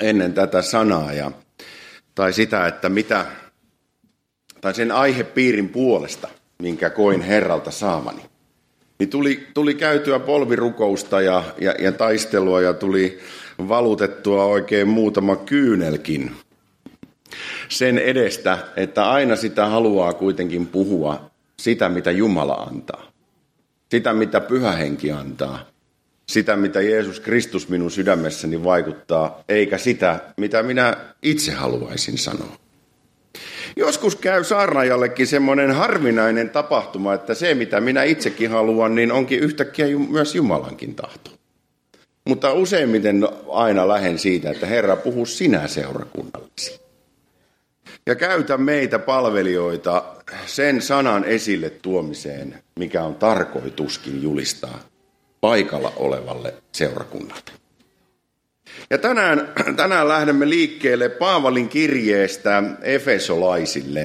ennen tätä sanaa tai sitä, että tai sen aihepiirin puolesta, minkä koin Herralta saamani. Niin tuli käytyä polvirukousta ja taistelua ja tuli valutettua oikein muutama kyynelkin sen edestä, että aina sitä haluaa kuitenkin puhua sitä, mitä Jumala antaa. Sitä, mitä Pyhä Henki antaa. Sitä, mitä Jeesus Kristus minun sydämessäni vaikuttaa, eikä sitä, mitä minä itse haluaisin sanoa. Joskus käy saarnaajallekin semmoinen harvinainen tapahtuma, että se, mitä minä itsekin haluan, niin onkin yhtäkkiä myös Jumalankin tahto. Mutta useimmiten aina lähden siitä, että Herra, puhu sinä seurakunnallesi. Ja käytä meitä palvelijoita sen sanan esille tuomiseen, mikä on tarkoituskin julistaa paikalla olevalle seurakunnalle. Ja tänään lähdemme liikkeelle Paavalin kirjeestä Efesolaisille.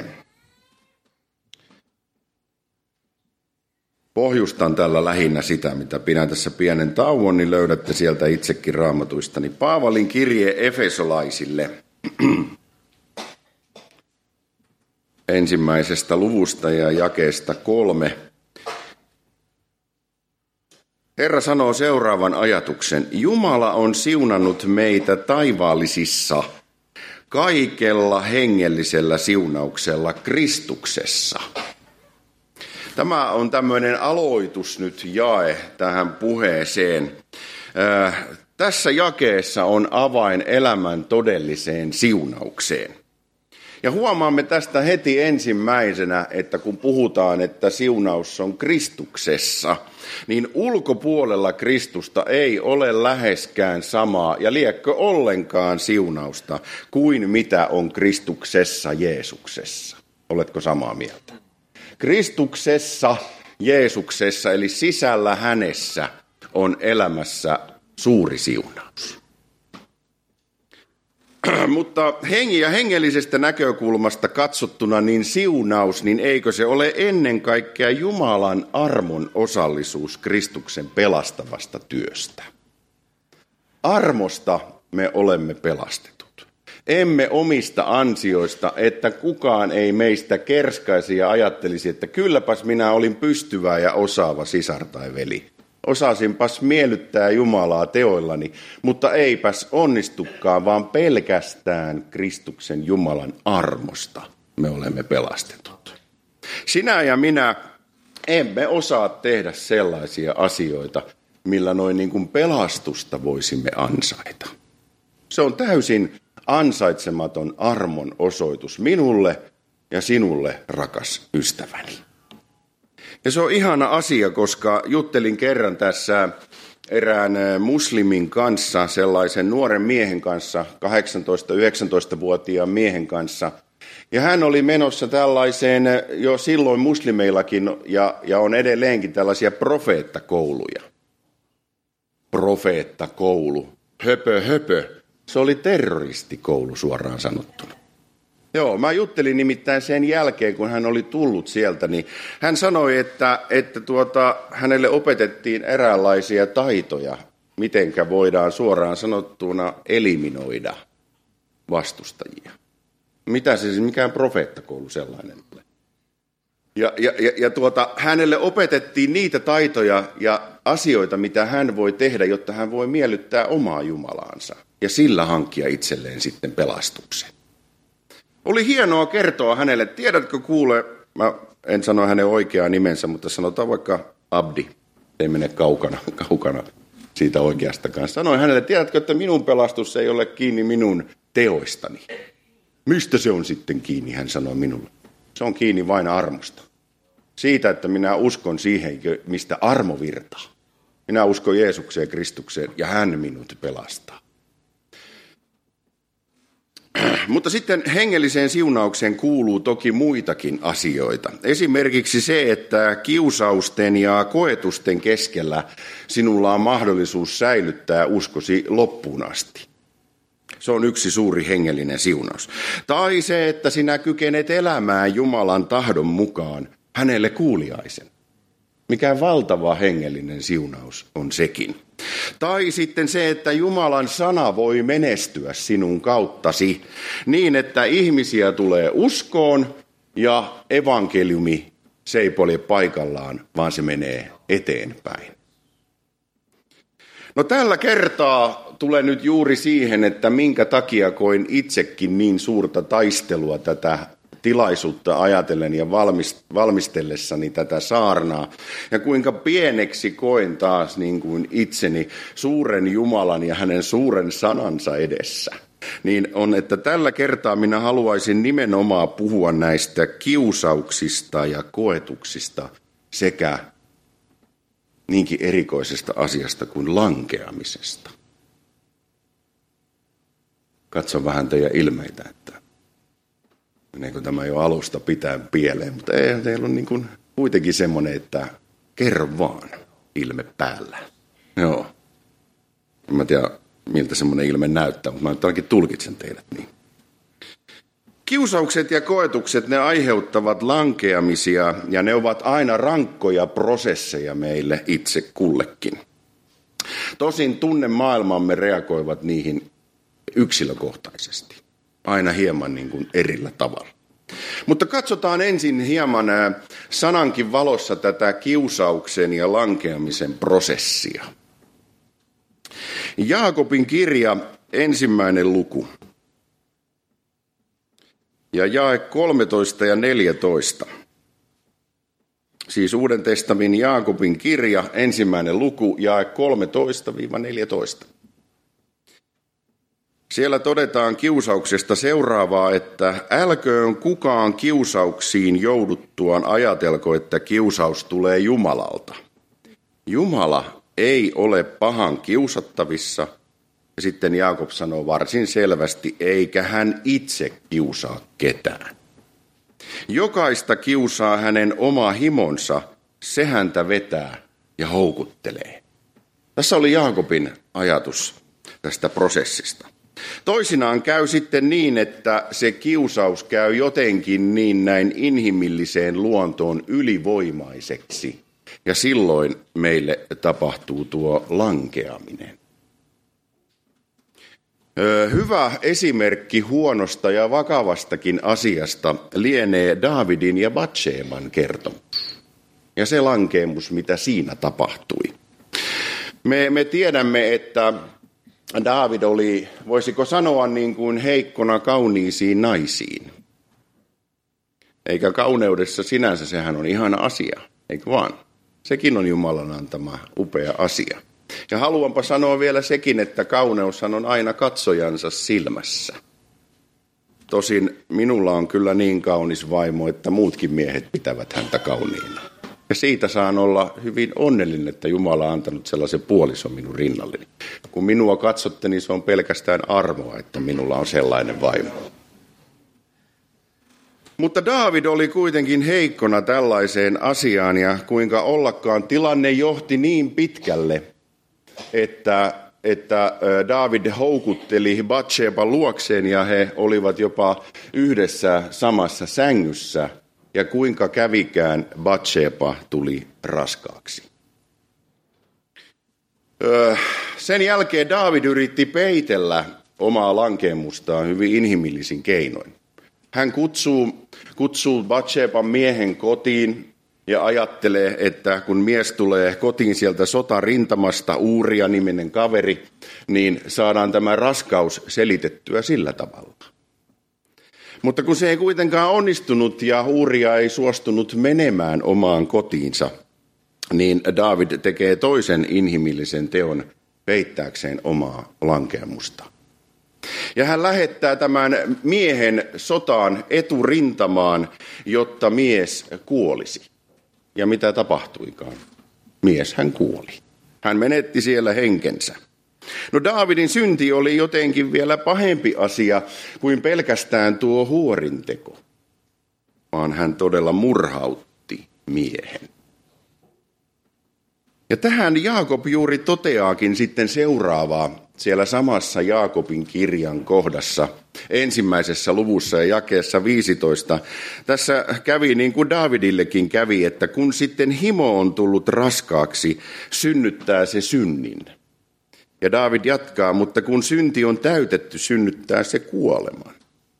Pohjustan tällä lähinnä sitä, mitä pidän tässä pienen tauon, niin löydätte sieltä itsekin raamatuistani. Paavalin kirje Efesolaisille. Ensimmäisestä luvusta ja jakeesta 3. Herra sanoo seuraavan ajatuksen. Jumala on siunannut meitä taivaallisissa kaikella hengellisellä siunauksella Kristuksessa. Tämä on tämmöinen aloitus nyt jae tähän puheeseen. Tässä jakeessa on avain elämän todelliseen siunaukseen. Ja huomaamme tästä heti ensimmäisenä, että kun puhutaan, että siunaus on Kristuksessa, niin ulkopuolella Kristusta ei ole läheskään samaa ja liekö ollenkaan siunausta kuin mitä on Kristuksessa Jeesuksessa. Oletko samaa mieltä? Kristuksessa Jeesuksessa eli sisällä hänessä on elämässä suuri siunaus. Mutta hengellisestä näkökulmasta katsottuna niin siunaus, niin eikö se ole ennen kaikkea Jumalan armon osallisuus Kristuksen pelastavasta työstä? Armosta me olemme pelastetut. Emme omista ansioista, että kukaan ei meistä kerskaisi ja ajattelisi, että kylläpäs minä olin pystyvä ja osaava sisar tai veli. Osasinpas miellyttää Jumalaa teoillani, mutta eipäs onnistukaan, vaan pelkästään Kristuksen Jumalan armosta me olemme pelastetut. Sinä ja minä emme osaa tehdä sellaisia asioita, millä noin niin kuin pelastusta voisimme ansaita. Se on täysin ansaitsematon armon osoitus minulle ja sinulle, rakas ystäväni. Ja se on ihana asia, koska juttelin kerran tässä erään muslimin kanssa, sellaisen nuoren miehen kanssa, 18-19-vuotiaan miehen kanssa. Ja hän oli menossa tällaiseen, jo silloin muslimeillakin ja on edelleenkin tällaisia profeettakouluja. Profeettakoulu, höpö. Se oli terroristikoulu suoraan sanottuna. Joo, mä juttelin nimittäin sen jälkeen, kun hän oli tullut sieltä, niin hän sanoi, että hänelle opetettiin eräänlaisia taitoja, mitenkä voidaan suoraan sanottuna eliminoida vastustajia. Mitä se siis, mikään profeettakoulu sellainen ole. Hänelle opetettiin niitä taitoja ja asioita, mitä hän voi tehdä, jotta hän voi miellyttää omaa Jumalaansa ja sillä hankkia itselleen sitten pelastuksen. Oli hienoa kertoa hänelle, tiedätkö kuule, mä en sano hänen oikeaa nimensä, mutta sanotaan vaikka Abdi, ei mene kaukana siitä oikeastakaan. Sanoin hänelle, tiedätkö, että minun pelastus ei ole kiinni minun teoistani. Mistä se on sitten kiinni, hän sanoi minulle. Se on kiinni vain armosta. Siitä, että minä uskon siihen, mistä armo virtaa. Minä uskon Jeesukseen, Kristukseen ja hän minut pelastaa. Mutta sitten hengelliseen siunaukseen kuuluu toki muitakin asioita. Esimerkiksi se, että kiusausten ja koetusten keskellä sinulla on mahdollisuus säilyttää uskosi loppuun asti. Se on yksi suuri hengellinen siunaus. Tai se, että sinä kykenet elämään Jumalan tahdon mukaan hänelle kuuliaisen. Mikä valtava hengellinen siunaus on sekin. Tai sitten se, että Jumalan sana voi menestyä sinun kauttasi niin, että ihmisiä tulee uskoon ja evankeliumi se ei polje paikallaan, vaan se menee eteenpäin. No tällä kertaa tulee nyt juuri siihen, että minkä takia koin itsekin niin suurta taistelua tätä tilaisuutta ajatellen ja valmistellessani tätä saarnaa. Ja kuinka pieneksi koen taas niin kuin itseni suuren Jumalan ja hänen suuren sanansa edessä. Niin on, että tällä kertaa minä haluaisin nimenomaan puhua näistä kiusauksista ja koetuksista sekä niinkin erikoisesta asiasta kuin lankeamisesta. Katson vähän teidän ilmeitä, että meneekö tämä jo alusta pitää pieleen, mutta ei, teillä on niin kuin kuitenkin semmoinen, että kerro vaan ilme päällä. Joo. En mä tiedä, miltä semmoinen ilme näyttää, mutta mä nyt ainakin tulkitsen teidät niin. Kiusaukset ja koetukset, ne aiheuttavat lankeamisia ja ne ovat aina rankkoja prosesseja meille itse kullekin. Tosin tunnemaailmamme reagoivat niihin yksilökohtaisesti, aina hieman niin kuin erillä tavalla. Mutta katsotaan ensin hieman sanankin valossa tätä kiusauksen ja lankeamisen prosessia. Jaakobin kirja, 1. luku. Ja jae 13 ja 14. Siis Uuden testamentin Jaakobin kirja, 1. luku, jae 13-14. Siellä todetaan kiusauksesta seuraavaa, että älköön kukaan kiusauksiin jouduttuaan ajatelko, että kiusaus tulee Jumalalta. Jumala ei ole pahan kiusattavissa. Ja sitten Jaakob sanoo varsin selvästi, eikä hän itse kiusaa ketään. Jokaista kiusaa hänen oma himonsa, se häntä vetää ja houkuttelee. Tässä oli Jaakobin ajatus tästä prosessista. Toisinaan käy sitten niin, että se kiusaus käy jotenkin niin näin inhimilliseen luontoon ylivoimaiseksi. Ja silloin meille tapahtuu tuo lankeaminen. Hyvä esimerkki huonosta ja vakavastakin asiasta lienee Daavidin ja Batšeban kertomus. Ja se lankeemus, mitä siinä tapahtui. Me tiedämme, että Daavid oli, voisiko sanoa niin kuin heikkona kauniisiin naisiin. Eikä kauneudessa sinänsä, sehän on ihana asia, eikö vaan? Sekin on Jumalan antama upea asia. Ja haluanpa sanoa vielä sekin, että kauneushan on aina katsojansa silmässä. Tosin minulla on kyllä niin kaunis vaimo, että muutkin miehet pitävät häntä kauniina. Ja siitä saan olla hyvin onnellinen, että Jumala on antanut sellaisen puolison minun rinnalleni. Kun minua katsotte, niin se on pelkästään armoa, että minulla on sellainen vaimo. Mutta Daavid oli kuitenkin heikkona tällaiseen asiaan ja kuinka ollakaan tilanne johti niin pitkälle, että Daavid houkutteli Batšeban luokseen ja he olivat jopa yhdessä samassa sängyssä. Ja kuinka kävikään, Batšeba tuli raskaaksi. Sen jälkeen Daavid yritti peitellä omaa lankeemustaan hyvin inhimillisin keinoin. Hän kutsuu Batšeban miehen kotiin ja ajattelee, että kun mies tulee kotiin sieltä sotarintamasta, Uuria-niminen kaveri, niin saadaan tämä raskaus selitettyä sillä tavalla. Mutta kun se ei kuitenkaan onnistunut ja Uuria ei suostunut menemään omaan kotiinsa, niin Daavid tekee toisen inhimillisen teon peittääkseen omaa lankeamusta. Ja hän lähettää tämän miehen sotaan eturintamaan, jotta mies kuolisi. Ja mitä tapahtuikaan? Mies hän kuoli. Hän menetti siellä henkensä. No Daavidin synti oli jotenkin vielä pahempi asia kuin pelkästään tuo huorinteko, vaan hän todella murhautti miehen. Ja tähän Jaakob juuri toteaakin sitten seuraavaa siellä samassa Jaakobin kirjan kohdassa, 1. luvussa ja jakeessa 15. Tässä kävi niin kuin Daavidillekin kävi, että kun sitten himo on tullut raskaaksi, synnyttää se synnin. Ja Daavid jatkaa, mutta kun synti on täytetty, synnyttää se kuoleman.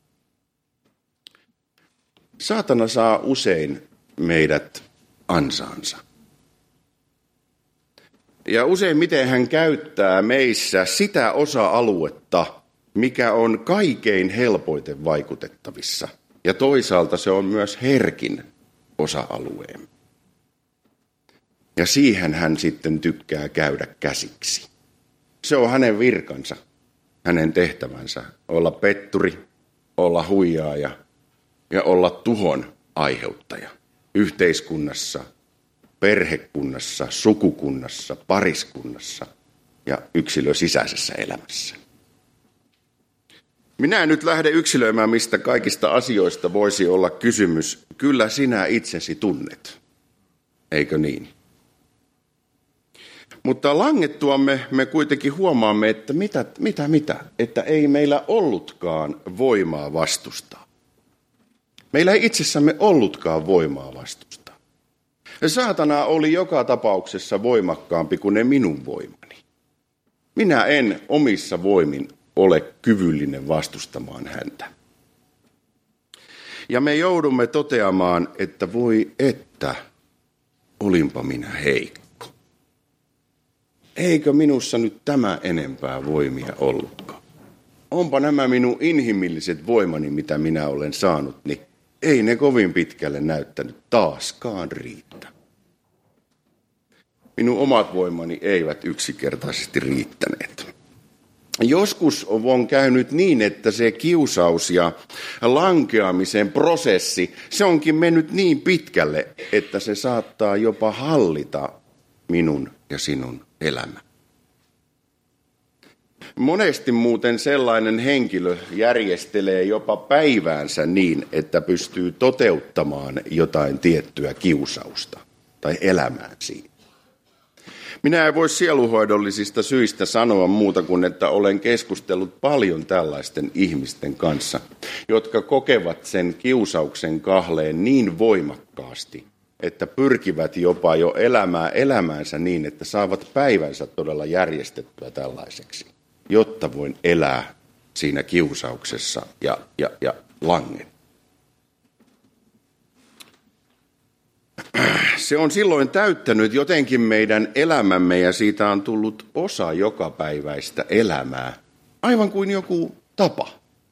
Saatana saa usein meidät ansaansa. Ja useimmiten hän käyttää meissä sitä osa-aluetta, mikä on kaikkein helpoiten vaikutettavissa. Ja toisaalta se on myös herkin osa-alueemme. Ja siihen hän sitten tykkää käydä käsiksi. Se on hänen virkansa, hänen tehtävänsä, olla petturi, olla huijaaja ja olla tuhon aiheuttaja yhteiskunnassa, perhekunnassa, sukukunnassa, pariskunnassa ja yksilön sisäisessä elämässä. Minä en nyt lähde yksilöimään, mistä kaikista asioista voisi olla kysymys. Kyllä sinä itsesi tunnet, eikö niin? Mutta langettuamme me kuitenkin huomaamme, että että ei meillä ollutkaan voimaa vastustaa. Meillä ei itsessämme ollutkaan voimaa vastustaa. Ja saatana oli joka tapauksessa voimakkaampi kuin ne minun voimani. Minä en omissa voimin ole kyvyllinen vastustamaan häntä. Ja me joudumme toteamaan, että voi että, olinpa minä heikko. Eikö minussa nyt tämä enempää voimia ollutkaan? Onpa nämä minun inhimilliset voimani, mitä minä olen saanut, niin ei ne kovin pitkälle näyttänyt taaskaan riittää. Minun omat voimani eivät yksinkertaisesti riittäneet. Joskus on käynyt niin, että se kiusaus ja lankeamisen prosessi, se onkin mennyt niin pitkälle, että se saattaa jopa hallita minun ja sinun elämä. Monesti muuten sellainen henkilö järjestelee jopa päiväänsä niin, että pystyy toteuttamaan jotain tiettyä kiusausta tai elämään siinä. Minä en voi sieluhoidollisista syistä sanoa muuta kuin, että olen keskustellut paljon tällaisten ihmisten kanssa, jotka kokevat sen kiusauksen kahleen niin voimakkaasti, että pyrkivät jopa jo elämäänsä niin, että saavat päivänsä todella järjestettyä tällaiseksi, jotta voin elää siinä kiusauksessa ja langen. Se on silloin täyttänyt jotenkin meidän elämämme ja siitä on tullut osa jokapäiväistä elämää, aivan kuin joku tapa.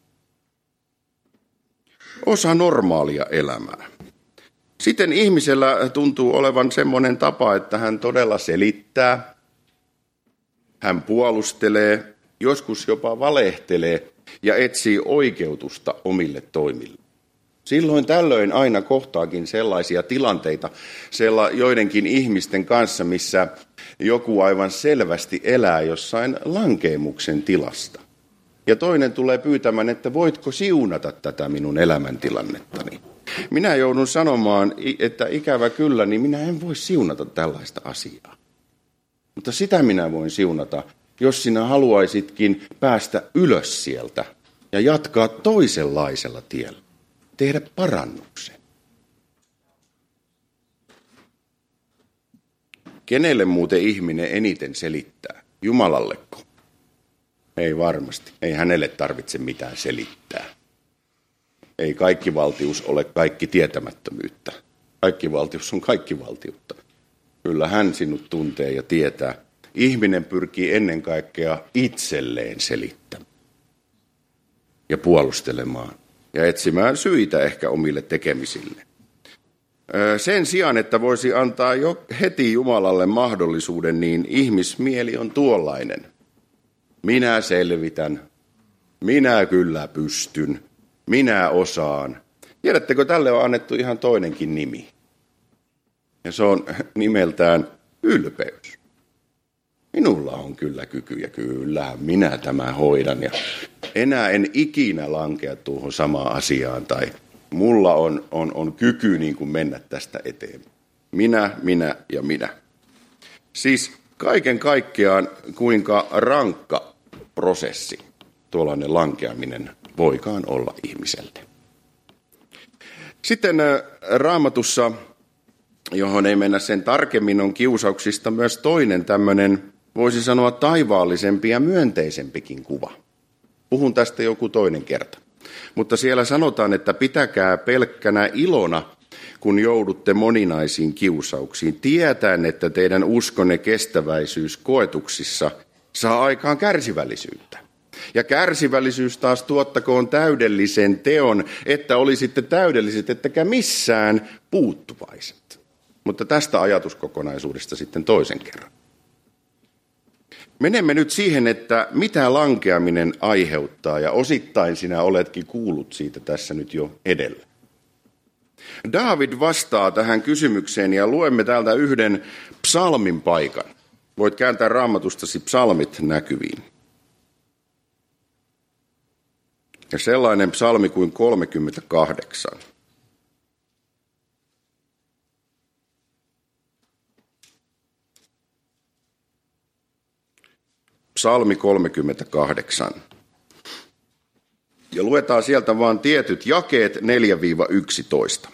Osa normaalia elämää. Sitten ihmisellä tuntuu olevan semmoinen tapa, että hän todella selittää, hän puolustelee, joskus jopa valehtelee ja etsii oikeutusta omille toimille. Silloin tällöin aina kohtaakin sellaisia tilanteita joidenkin ihmisten kanssa, missä joku aivan selvästi elää jossain lankeemuksen tilasta. Ja toinen tulee pyytämään, että voitko siunata tätä minun elämäntilannettani. Minä joudun sanomaan, että ikävä kyllä, niin minä en voi siunata tällaista asiaa. Mutta sitä minä voin siunata, jos sinä haluaisitkin päästä ylös sieltä ja jatkaa toisenlaisella tiellä. Tehdä parannuksen. Kenelle muuten ihminen eniten selittää? Jumalalleko? Ei varmasti. Ei hänelle tarvitse mitään selittää. Ei kaikkivaltius ole kaikki tietämättömyyttä. Kaikkivaltius on kaikkivaltiutta. Kyllä hän sinut tuntee ja tietää. Ihminen pyrkii ennen kaikkea itselleen selittämään ja puolustelemaan ja etsimään syitä ehkä omille tekemisille. Sen sijaan, että voisi antaa jo heti Jumalalle mahdollisuuden, niin ihmismieli on tuollainen. Minä selvitän, minä kyllä pystyn, minä osaan. Tiedättekö, tälle on annettu ihan toinenkin nimi. Ja se on nimeltään ylpeys. Minulla on kyllä kykyjä, kyllä minä tämän hoidan ja enää en ikinä lankea tuohon samaan asiaan tai mulla on kyky niin kuin mennä tästä eteenpäin. Minä ja minä. Siis kaiken kaikkiaan kuinka rankka prosessi tuollainen lankeaminen voikaan olla ihmiselle. Sitten Raamatussa, johon ei mennä sen tarkemmin, on kiusauksista myös toinen tämmöinen, voisi sanoa taivaallisempi ja myönteisempikin kuva. Puhun tästä joku toinen kerta. Mutta siellä sanotaan, että pitäkää pelkkänä ilona, kun joudutte moninaisiin kiusauksiin, tietäen, että teidän uskonne kestäväisyys koetuksissa saa aikaan kärsivällisyyttä. Ja kärsivällisyys taas tuottakoon täydellisen teon, että olisitte täydelliset, ettekä missään puuttuvaiset. Mutta tästä ajatuskokonaisuudesta sitten toisen kerran. Menemme nyt siihen, että mitä lankeaminen aiheuttaa, ja osittain sinä oletkin kuullut siitä tässä nyt jo edellä. Daavid vastaa tähän kysymykseen ja luemme täältä yhden psalmin paikan. Voit kääntää Raamatustasi psalmit näkyviin. Ja sellainen psalmi kuin 38. Psalmi 38. Ja luetaan sieltä vaan tietyt jakeet 4-11.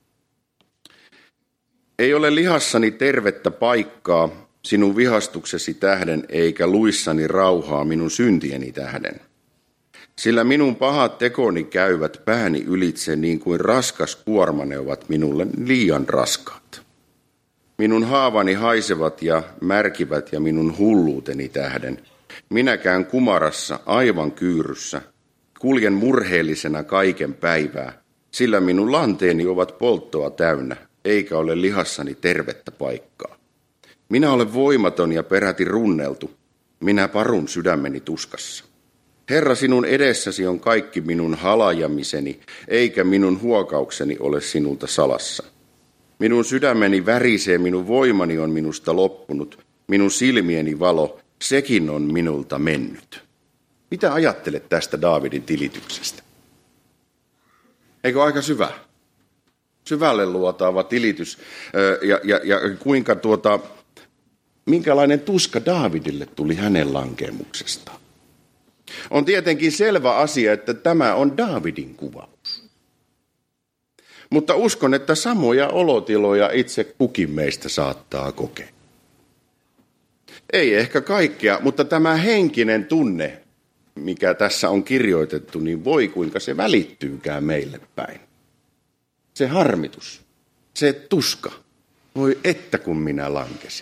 Ei ole lihassani tervettä paikkaa sinun vihastuksesi tähden, eikä luissani rauhaa minun syntieni tähden. Sillä minun pahat tekoni käyvät pääni ylitse niin kuin raskas kuorma, ne ovat minulle liian raskaat. Minun haavani haisevat ja märkivät ja minun hulluuteni tähden. Minä käyn kumarassa aivan kyyryssä, kuljen murheellisena kaiken päivää, sillä minun lanteeni ovat polttoa täynnä, eikä ole lihassani tervettä paikkaa. Minä olen voimaton ja peräti runneltu, minä parun sydämeni tuskassa. Herra, sinun edessäsi on kaikki minun halajamiseni, eikä minun huokaukseni ole sinulta salassa. Minun sydämeni värisee, minun voimani on minusta loppunut, minun silmieni valo, sekin on minulta mennyt. Mitä ajattelet tästä Daavidin tilityksestä? Eikö aika syvä? Syvälle luotaava tilitys ja kuinka minkälainen tuska Daavidille tuli hänen lankemuksestaan. On tietenkin selvä asia, että tämä on Daavidin kuvaus. Mutta uskon, että samoja olotiloja itse kukin meistä saattaa kokea. Ei ehkä kaikkea, mutta tämä henkinen tunne, mikä tässä on kirjoitettu, niin voi kuinka se välittyykään meille päin. Se harmitus, se tuska, voi että kun minä lankesin.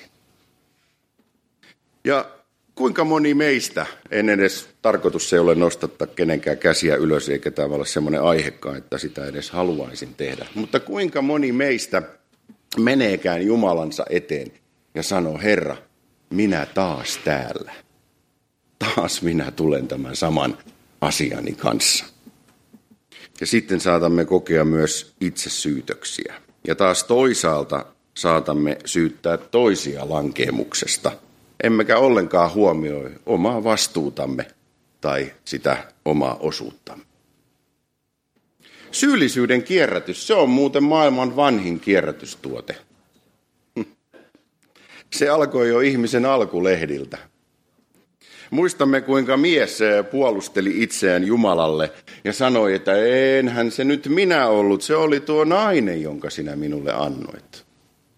Ja kuinka moni meistä, en edes tarkoitus se ole nostattaa kenenkään käsiä ylös, eikä tämä ole semmoinen aihekaan, että sitä edes haluaisin tehdä. Mutta kuinka moni meistä meneekään Jumalansa eteen ja sanoo, Herra, minä taas täällä. Taas minä tulen tämän saman asiani kanssa. Ja sitten saatamme kokea myös itsesyytöksiä. Ja taas toisaalta saatamme syyttää toisia lankemuksesta. Emmekä ollenkaan huomioi omaa vastuutamme tai sitä omaa osuuttamme. Syyllisyyden kierrätys, se on muuten maailman vanhin kierrätystuote. Se alkoi jo ihmisen alkulehdiltä. Muistamme, kuinka mies puolusteli itseään Jumalalle ja sanoi, että enhän se nyt minä ollut, se oli tuo nainen, jonka sinä minulle annoit.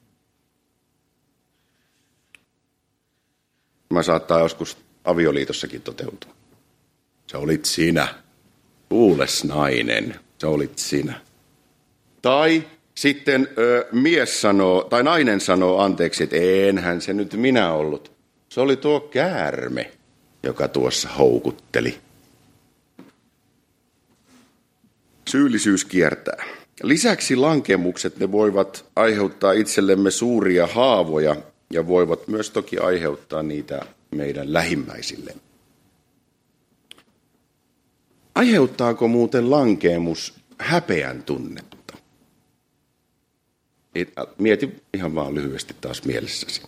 Mä saattaa joskus avioliitossakin toteutua. Se olit sinä, kuules nainen, se olit sinä. Tai sitten mies sanoo, tai nainen sanoo anteeksi, että enhän se nyt minä ollut. Se oli tuo käärme, joka tuossa houkutteli. Syyllisyys kiertää. Lisäksi lankemukset, ne voivat aiheuttaa itsellemme suuria haavoja ja voivat myös toki aiheuttaa niitä meidän lähimmäisille. Aiheuttaako muuten lankeemus häpeän tunnetta? Mieti ihan vaan lyhyesti taas mielessäsi.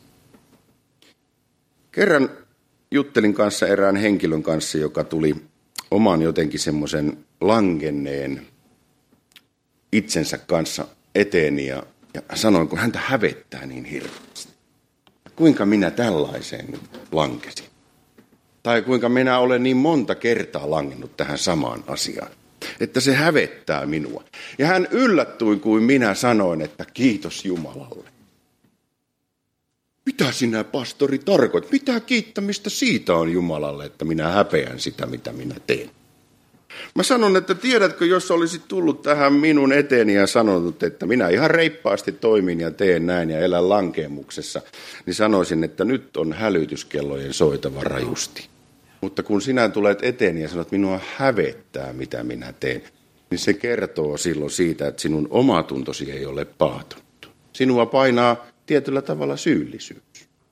Kerran juttelin kanssa erään henkilön kanssa, joka tuli oman jotenkin semmoisen langenneen itsensä kanssa eteeni ja sanoin, kun häntä hävettää niin hirveästi. Kuinka minä tällaiseen nyt lankesin? Tai kuinka minä olen niin monta kertaa langennut tähän samaan asiaan. Että se hävettää minua. Ja hän yllättyi, kuin minä sanoin, että kiitos Jumalalle. Mitä sinä, pastori, tarkoitat? Mitä kiittämistä siitä on Jumalalle, että minä häpeän sitä, mitä minä teen? Mä sanon, että tiedätkö, jos olisit tullut tähän minun eteeni ja sanonut, että minä ihan reippaasti toimin ja teen näin ja elän lankeemuksessa, niin sanoisin, että nyt on hälytyskellojen soitava rajusti. Mutta kun sinä tulet eteeni ja sanot, että minua hävettää, mitä minä teen, niin se kertoo silloin siitä, että sinun omatuntosi ei ole paatunut. Sinua painaa tietyllä tavalla syyllisyys.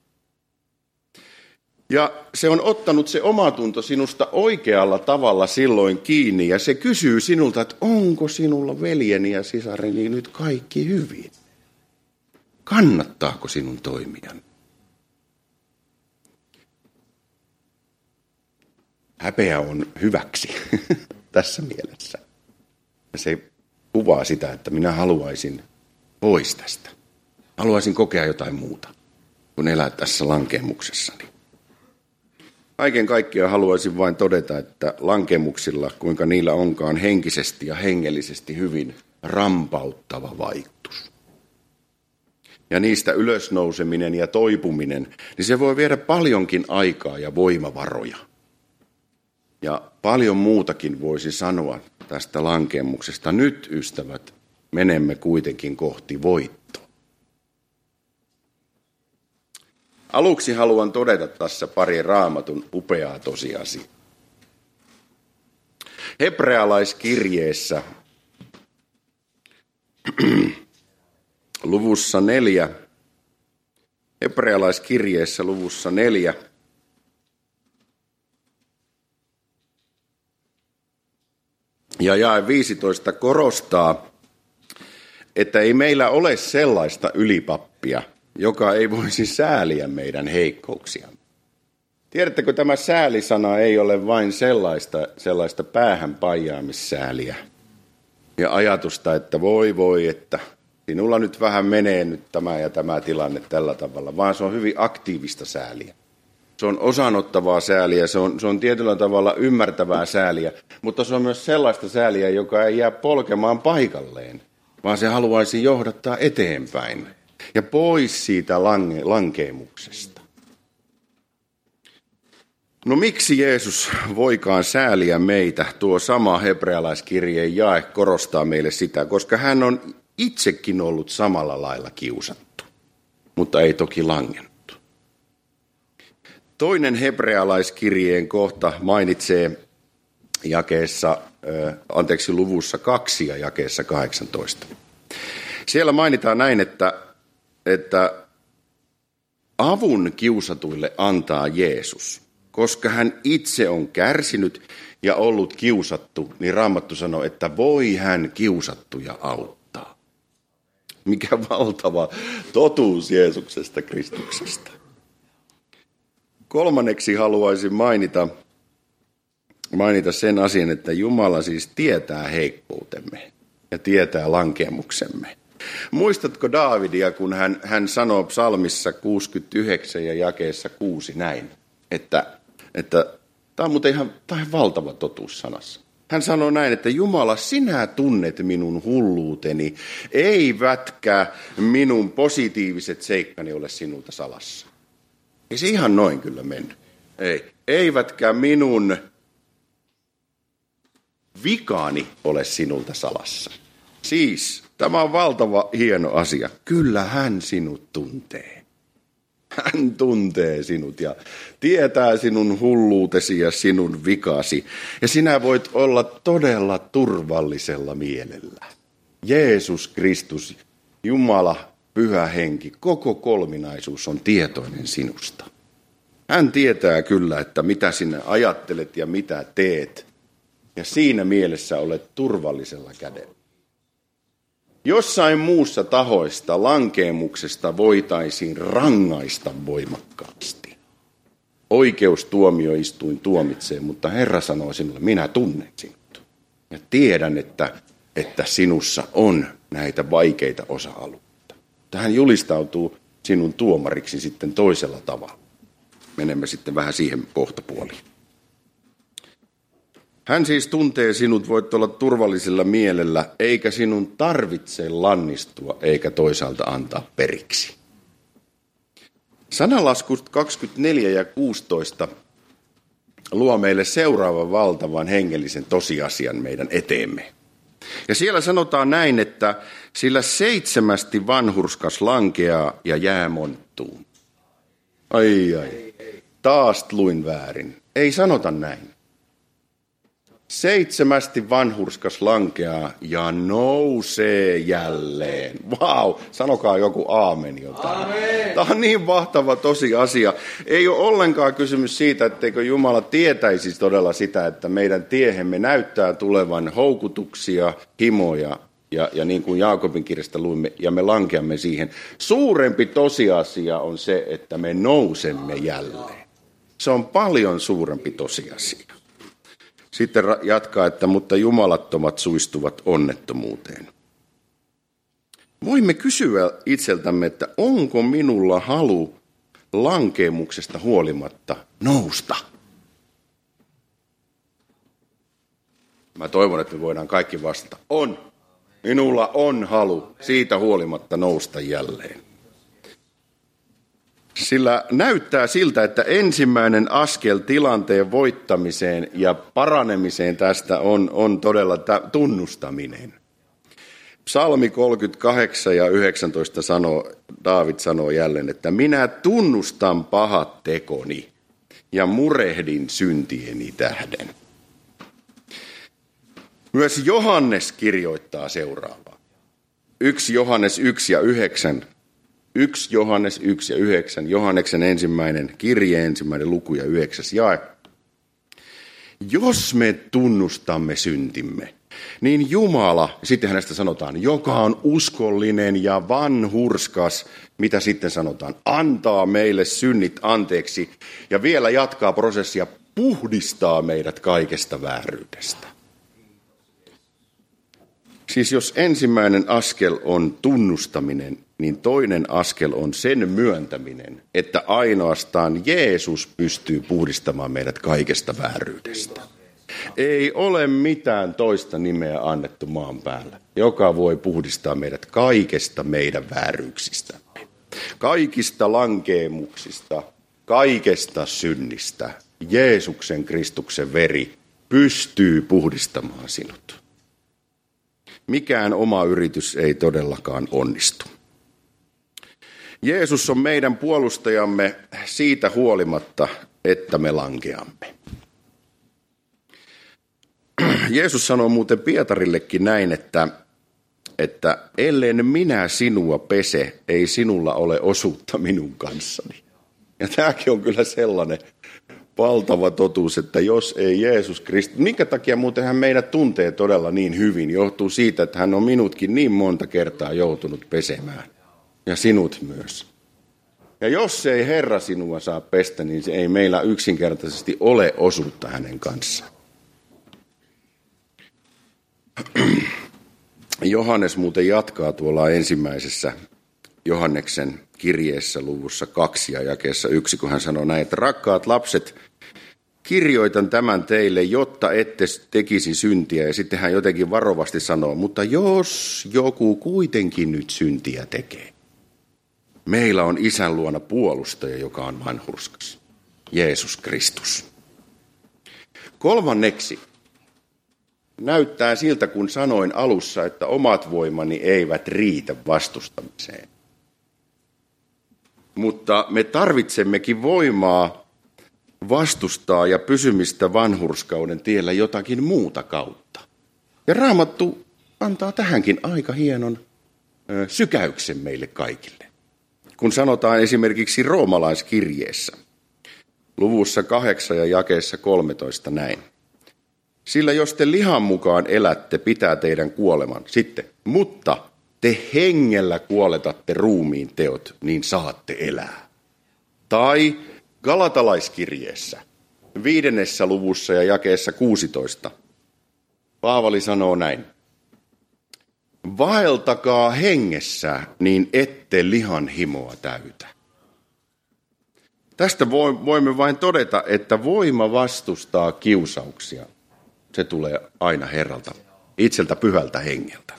Ja se on ottanut se omatunto sinusta oikealla tavalla silloin kiinni ja se kysyy sinulta, että onko sinulla veljeni ja sisareni nyt kaikki hyvin? Kannattaako sinun toimia? Häpeä on hyväksi tässä mielessä. Se kuvaa sitä, että minä haluaisin pois tästä. Haluaisin kokea jotain muuta, kun elää tässä lankemuksessani. Kaiken kaikkiaan haluaisin vain todeta, että lankemuksilla, kuinka niillä onkaan henkisesti ja hengellisesti hyvin rampauttava vaikutus. Ja niistä ylösnouseminen ja toipuminen, niin se voi viedä paljonkin aikaa ja voimavaroja. Ja paljon muutakin voisi sanoa tästä lankemuksesta. Nyt, ystävät, menemme kuitenkin kohti voittoa. Aluksi haluan todeta tässä pari Raamatun upeaa tosiasiaa. Hebrealaiskirjeessä luvussa 4, Hebrealaiskirjeessä luvussa 4, ja jae 15 korostaa, että ei meillä ole sellaista ylipappia, joka ei voisi sääliä meidän heikkouksia. Tiedättekö, tämä säälisana ei ole vain sellaista päähän paijaamissääliä ja ajatusta, että voi, että sinulla nyt vähän menee nyt tämä ja tämä tilanne tällä tavalla, vaan se on hyvin aktiivista sääliä. Se on osanottavaa sääliä, se on tietyllä tavalla ymmärtävää sääliä, mutta se on myös sellaista sääliä, joka ei jää polkemaan paikalleen, vaan se haluaisi johdattaa eteenpäin ja pois siitä lankeemuksesta. No miksi Jeesus voikaan sääliä meitä? Tuo sama hebrealaiskirjeen jae korostaa meille sitä, koska hän on itsekin ollut samalla lailla kiusattu, mutta ei toki langennut. Toinen hebrealaiskirjeen kohta mainitsee luvussa 2 ja jakeessa 18. Siellä mainitaan näin, että avun kiusatuille antaa Jeesus, koska hän itse on kärsinyt ja ollut kiusattu, niin Raamattu sanoo, että voi hän kiusattuja auttaa. Mikä valtava totuus Jeesuksesta, Kristuksesta. Kolmanneksi haluaisin mainita sen asian, että Jumala siis tietää heikkoutemme ja tietää lankemuksemme. Muistatko Daavidia, kun hän sanoo psalmissa 69 ja jakeessa 6 näin, että tämä on muuten ihan valtava totuus sanassa. Hän sanoo näin, että Jumala, sinä tunnet minun hulluuteni, eivätkä minun positiiviset seikkani ole sinulta salassa. Ei se ihan noin kyllä mennyt. Eivätkä minun vikani ole sinulta salassa. Siis, tämä on valtava hieno asia. Kyllä hän sinut tuntee. Hän tuntee sinut ja tietää sinun hulluutesi ja sinun vikasi. Ja sinä voit olla todella turvallisella mielellä. Jeesus Kristus, Jumala, Pyhä Henki, koko kolminaisuus on tietoinen sinusta. Hän tietää kyllä, että mitä sinä ajattelet ja mitä teet. Ja siinä mielessä olet turvallisella kädellä. Jossain muussa tahoista lankeemuksesta voitaisiin rangaista voimakkaasti. Oikeustuomioistuin tuomitsee, mutta Herra sanoo sinulle, minä tunnen sinut. Ja tiedän, että sinussa on näitä vaikeita osa-alueita. Hän julistautuu sinun tuomariksi sitten toisella tavalla. menemme sitten vähän siihen kohtapuoliin. Hän siis tuntee sinut, voit olla turvallisella mielellä, eikä sinun tarvitse lannistua, eikä toisaalta antaa periksi. Sananlaskut 24 ja 16 luo meille seuraavan valtavan hengellisen tosiasian meidän eteemme. Ja siellä sanotaan näin, että sillä 7 vanhurskas lankeaa ja jää monttuun. Ai, taas luin väärin. Ei sanota näin. 7 vanhurskas lankeaa ja nousee jälleen. Vau, sanokaa joku aamen jotain. Aamen. Tämä on niin mahtava tosiasia. Ei ole ollenkaan kysymys siitä, etteikö Jumala tietäisi todella sitä, että meidän tiehemme näyttää tulevan houkutuksia, himoja ja niin kuin Jaakobin kirjasta luimme, ja me lankeamme siihen. Suurempi tosiasia on se, että me nousemme jälleen. Se on paljon suurempi tosiasia. Sitten jatkaa, että mutta jumalattomat suistuvat onnettomuuteen. Voimme kysyä itseltämme, että onko minulla halu lankeemuksesta huolimatta nousta? Mä toivon, että me voidaan kaikki vastata. On. Minulla on halu siitä huolimatta nousta jälleen. Sillä näyttää siltä, että ensimmäinen askel tilanteen voittamiseen ja paranemiseen tästä on todella tunnustaminen. Psalmi 38 ja 19 Daavid sanoo jälleen, että minä tunnustan pahat tekoni ja murehdin syntieni tähden. Myös Johannes kirjoittaa seuraavaa. 1 Johannes 1 ja 9. 1 Johannes 1 ja 9, Johanneksen ensimmäinen kirje, ensimmäinen luku ja 9 jae. Jos me tunnustamme syntimme, niin Jumala, sitten hänestä sanotaan, joka on uskollinen ja vanhurskas, mitä sitten sanotaan, antaa meille synnit anteeksi ja vielä jatkaa prosessia, puhdistaa meidät kaikesta vääryydestä. Siis jos ensimmäinen askel on tunnustaminen, niin toinen askel on sen myöntäminen, että ainoastaan Jeesus pystyy puhdistamaan meidät kaikesta vääryydestä. Ei ole mitään toista nimeä annettu maan päällä, joka voi puhdistaa meidät kaikesta meidän vääryyksistämme. Kaikista lankeemuksista, kaikesta synnistä. Jeesuksen Kristuksen veri pystyy puhdistamaan sinut. Mikään oma yritys ei todellakaan onnistu. Jeesus on meidän puolustajamme siitä huolimatta, että me lankeamme. Jeesus sanoo muuten Pietarillekin näin, että ellen minä sinua pese, ei sinulla ole osuutta minun kanssani. Ja tämäkin on kyllä sellainen valtava totuus, että jos ei Jeesus Kristus, minkä takia muuten hän meidät tuntee todella niin hyvin, johtuu siitä, että hän on minutkin niin monta kertaa joutunut pesemään. Ja sinut myös. Ja jos ei Herra sinua saa pestä, niin se ei meillä yksinkertaisesti ole osuutta hänen kanssaan. Johannes muuten jatkaa tuolla ensimmäisessä Johanneksen kirjeessä luvussa 2 ja jakeessa 1, kun hän sanoo näin, että rakkaat lapset, kirjoitan tämän teille, jotta ette tekisi syntiä. Ja sitten hän jotenkin varovasti sanoo, mutta jos joku kuitenkin nyt syntiä tekee, meillä on Isän luona puolustaja, joka on vanhurskas, Jeesus Kristus. Kolmanneksi, näyttää siltä, kun sanoin alussa, että omat voimani eivät riitä vastustamiseen. Mutta me tarvitsemmekin voimaa vastustaa ja pysymistä vanhurskauden tiellä jotakin muuta kautta. Ja Raamattu antaa tähänkin aika hienon sykäyksen meille kaikille. Kun sanotaan esimerkiksi roomalaiskirjeessä, luvussa 8 ja jakeessa 13 näin. Sillä jos te lihan mukaan elätte, pitää teidän kuoleman. Sitten, mutta te hengellä kuoletatte ruumiin teot, niin saatte elää. Tai Galatalaiskirjeessä, 5. luvussa ja jakeessa 16, Paavali sanoo näin. Vaeltakaa hengessä, niin ette lihan himoa täytä. Tästä voimme vain todeta, että voima vastustaa kiusauksia. Se tulee aina Herralta, itseltä pyhältä hengeltä.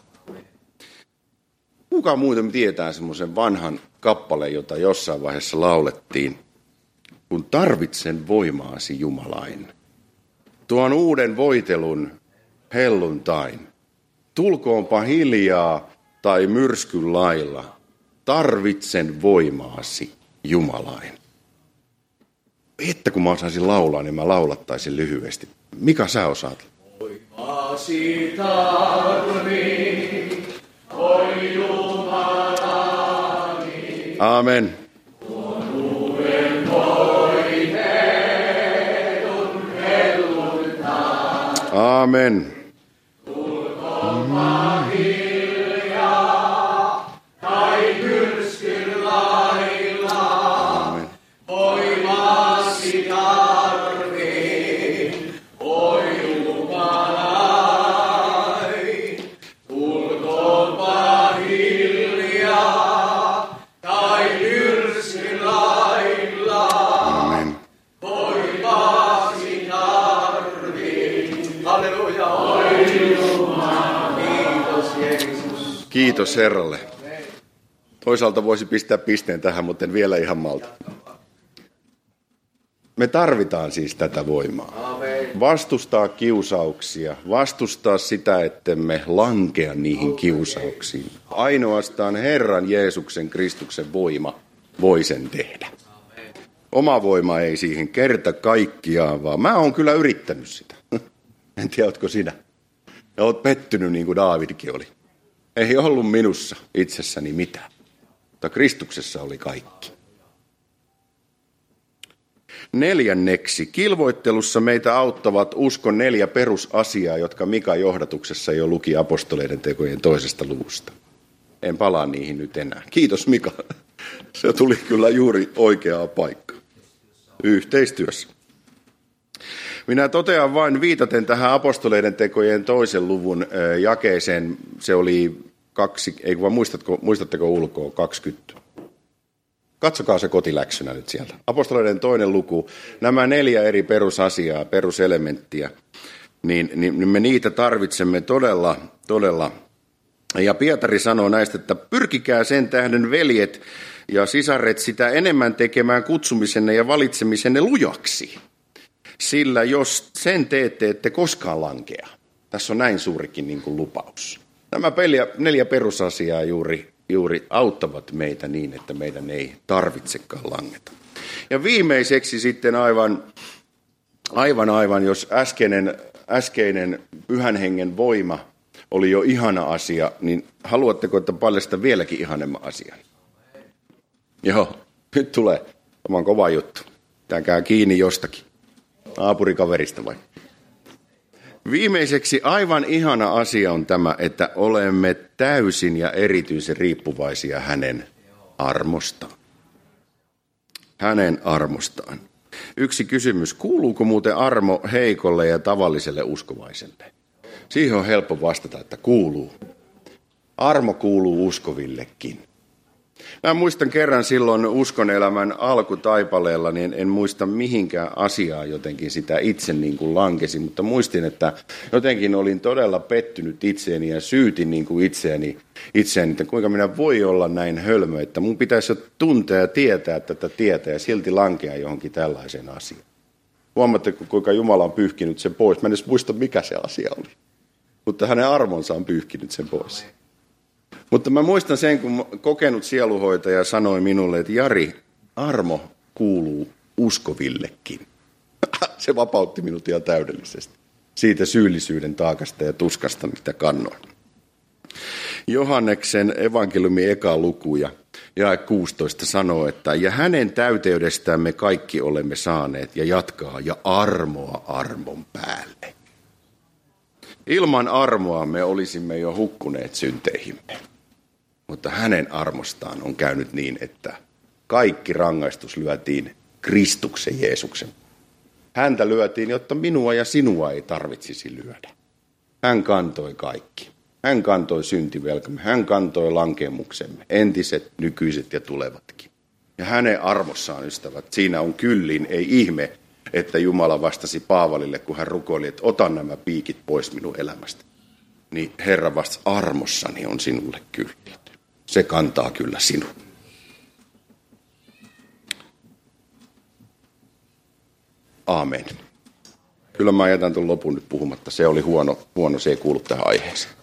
Kuka muuten tietää semmoisen vanhan kappaleen, jota jossain vaiheessa laulettiin, kun tarvitsen voimaasi Jumalain. Tuon uuden voitelun helluntain. Tulkoonpa hiljaa tai myrskyn lailla. Tarvitsen voimaasi Jumalain. Että kun mä osaisin laulaa, niin mä laulattaisin lyhyesti. Mika, sä osaat? Voimaasi tarvii, oi Jumalani. Aamen. Tuon uuden voitelun helluntain. Aamen. Tulkoonpa hiljaa, tai myrskyn lailla. Aamen. Voimaasi tarvii, oi Jumalai. Tulkoonpa hiljaa, tai myrskyn lailla. Aamen. Voimaasi tarvii. Halleluja, oi Jumala. Kiitos Jeesus. Kiitos Herralle. Toisaalta voisi pistää pisteen tähän, mutta en vielä ihan malta. Me tarvitaan siis tätä voimaa. Amen. Vastustaa kiusauksia, vastustaa sitä, ettemme lankea niihin kiusauksiin. Ainoastaan Herran Jeesuksen Kristuksen voima voi sen tehdä. Oma voima ei siihen kerta kaikkiaan, vaan mä oon kyllä yrittänyt sitä. En tiedä, ootko sinä. Ja oot pettynyt niin kuin Daavidkin oli. Ei ollut minussa itsessäni mitään, mutta Kristuksessa oli kaikki. Neljänneksi, kilvoittelussa meitä auttavat uskon 4 perusasiaa, jotka Mika johdatuksessa jo luki apostoleiden tekojen 2. luvusta. En palaa niihin nyt enää. Kiitos Mika. Se tuli kyllä juuri oikeaa paikkaa. Yhteistyössä. Minä totean vain viitaten tähän apostoleiden tekojen 2. luvun jakeeseen. Se oli 2, ei vaan muistatteko ulkoa 20. Katsokaa se kotiläksynä nyt sieltä. Apostoleiden 2. luku, nämä 4 eri perusasiaa, peruselementtiä, niin me niitä tarvitsemme todella. Ja Pietari sanoo näistä, että pyrkikää sen tähden veljet ja sisaret sitä enemmän tekemään kutsumisenne ja valitsemisenne lujaksi. Sillä jos sen teette, ette koskaan lankea. Tässä on näin suurikin niin kuin lupaus. Nämä 4 perusasiaa juuri auttavat meitä niin, että meidän ei tarvitsekaan langeta. Ja viimeiseksi sitten aivan, jos äskeinen pyhän hengen voima oli jo ihana asia, niin haluatteko, että paljasta vieläkin ihanemman asian? Joo, nyt tulee. Tämä on kova juttu. Pitäkää kiinni jostakin. Naapurikaverista vai? Viimeiseksi aivan ihana asia on tämä, että olemme täysin ja erityisen riippuvaisia hänen armostaan. Hänen armostaan. Yksi kysymys, kuuluuko muuten armo heikolle ja tavalliselle uskovaiselle? Siihen on helppo vastata, että kuuluu. Armo kuuluu uskovillekin. Mä muistan kerran silloin uskon elämän alkutaipaleella, niin en muista mihinkään asiaa jotenkin sitä itse niin kuin lankesi, mutta muistin, että jotenkin olin todella pettynyt itseeni ja syytin niin kuin itseäni, että kuinka minä voi olla näin hölmö, että mun pitäisi jo tuntea ja tietää tätä tietä ja silti lankea johonkin tällaiseen asiaan. Huomaatteko, kuinka Jumala on pyyhkinyt sen pois? Mä en edes muista, mikä se asia oli, mutta hänen armonsa on pyyhkinyt sen pois. Mutta mä muistan sen, kun kokenut sieluhoitaja sanoi minulle, että Jari, armo kuuluu uskovillekin. Se vapautti minut ihan täydellisesti siitä syyllisyyden taakasta ja tuskasta, mitä kannoin. Johanneksen evankeliumin eka luku ja jae 16 sanoo, että ja hänen täyteydestään me kaikki olemme saaneet ja jatkaa ja armoa armon päälle. Ilman armoa me olisimme jo hukkuneet synteihimme. Mutta hänen armostaan on käynyt niin, että kaikki rangaistus lyötiin Kristuksen Jeesuksen. Häntä lyötiin, jotta minua ja sinua ei tarvitsisi lyödä. Hän kantoi kaikki. Hän kantoi syntivelkamme. Hän kantoi lankemuksemme. Entiset, nykyiset ja tulevatkin. Ja hänen armossaan, ystävät, siinä on kyllin, ei ihme, että Jumala vastasi Paavalille, kun hän rukoili, että ota nämä piikit pois minun elämästä. Niin Herra vastasi, armossani on sinulle kyllin. Se kantaa kyllä sinun. Aamen. Kyllä mä jätän tuon lopun nyt puhumatta. Se oli huono, se ei kuulu tähän aiheeseen.